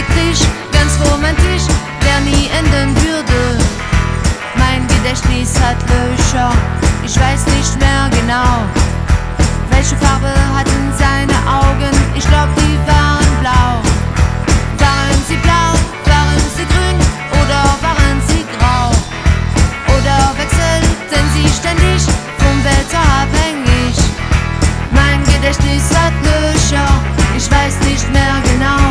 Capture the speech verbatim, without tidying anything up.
elektrisch, ganz romantisch, der nie enden würde. Mein Gedächtnis hat Löcher, ich weiß nicht mehr genau.